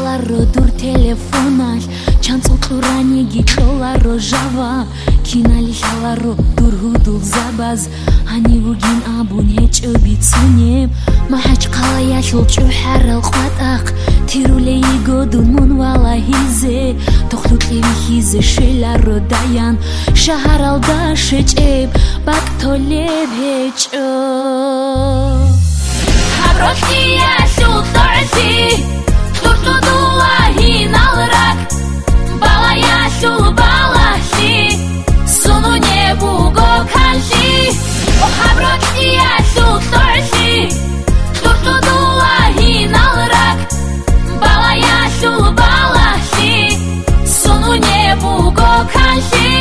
ro dur telefonal Çanțoturanie ghicola rojava Kinali ro dur hudul zabaz Hani bugün abun hiç öbitsune Mahaç kalaya şolçu haral qatak Tiruleyi godun mun vala hize Toxlut evi hize şela rodayan Şaharal da şeçeb Bak toleb heç Habroştiya şul torsi Turtu dullahi nalrak Balaya şul balashi Sunu ne bugo kanshi O habroştiya şul torsi Turtu dullahi nalrak Balaya şul balashi Sunu ne bugo kanshi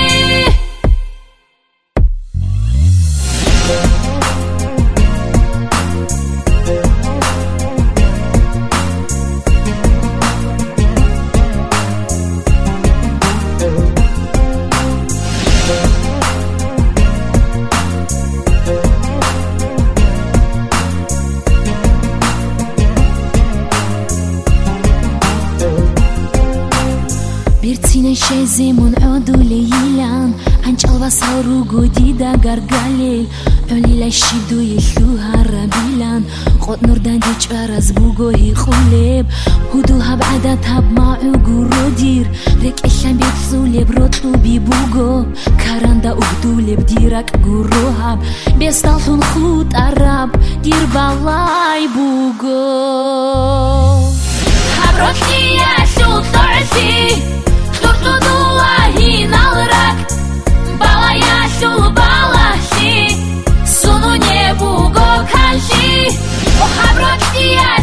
Birtsine şezimun ödüle yilan Ançalva sauru godida gargalel Ölile şibdu yillu harabilan Qot nurdan geçaraz bugo hiquleb Hudul hab'ada tabma'u gurodir Rek illan betsuleb rotu bibugo Karanda uhduleb dirak gurohab Bestalhun khut arab dir balay bugo Habroştiya şul torsi Turtu dullahi nalrak Balaya şul balashi Sunu ne bugo kanshi O habroştiya